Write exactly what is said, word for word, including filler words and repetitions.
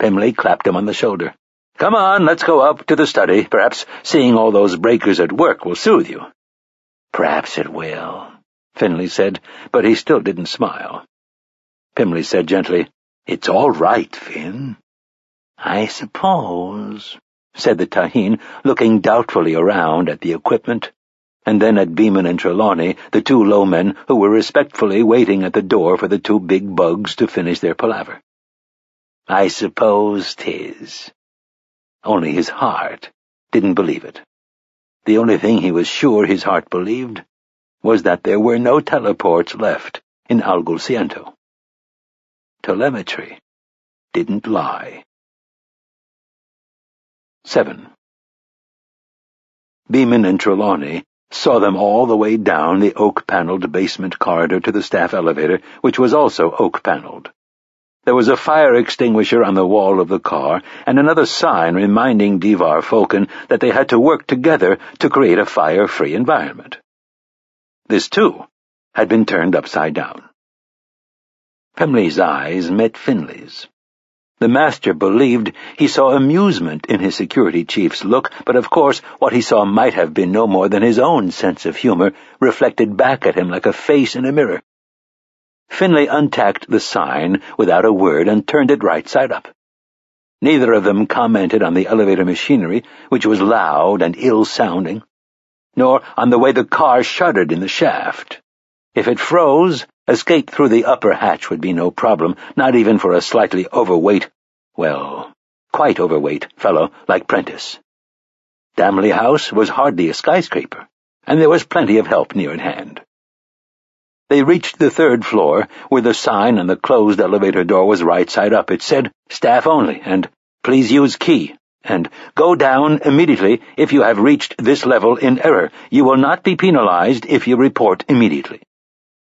Pimley clapped him on the shoulder. "Come on, let's go up to the study. Perhaps seeing all those breakers at work will soothe you." "Perhaps it will," Finley said, but he still didn't smile. Pimley said gently, "It's all right, Finn." "I suppose," said the Taheen, looking doubtfully around at the equipment, and then at Beeman and Trelawney, the two low men who were respectfully waiting at the door for the two big bugs to finish their palaver. "I suppose 'tis." Only his heart didn't believe it. The only thing he was sure his heart believed was that there were no teleports left in Algulciento. Telemetry didn't lie. Seven. Beeman and Trelawney saw them all the way down the oak-paneled basement corridor to the staff elevator, which was also oak-paneled. There was a fire extinguisher on the wall of the car, and another sign reminding Devar Fulkin that they had to work together to create a fire-free environment. This, too, had been turned upside down. Pimley's eyes met Finley's. The master believed he saw amusement in his security chief's look, but of course what he saw might have been no more than his own sense of humor, reflected back at him like a face in a mirror. Finley untacked the sign without a word and turned it right side up. Neither of them commented on the elevator machinery, which was loud and ill-sounding, nor on the way the car shuddered in the shaft. If it froze, escape through the upper hatch would be no problem, not even for a slightly overweight, well, quite overweight fellow like Prentice. Damley House was hardly a skyscraper, and there was plenty of help near at hand. They reached the third floor, where the sign on the closed elevator door was right side up. It said, "Staff only," and "Please use key," and "Go down immediately if you have reached this level in error. You will not be penalized if you report immediately."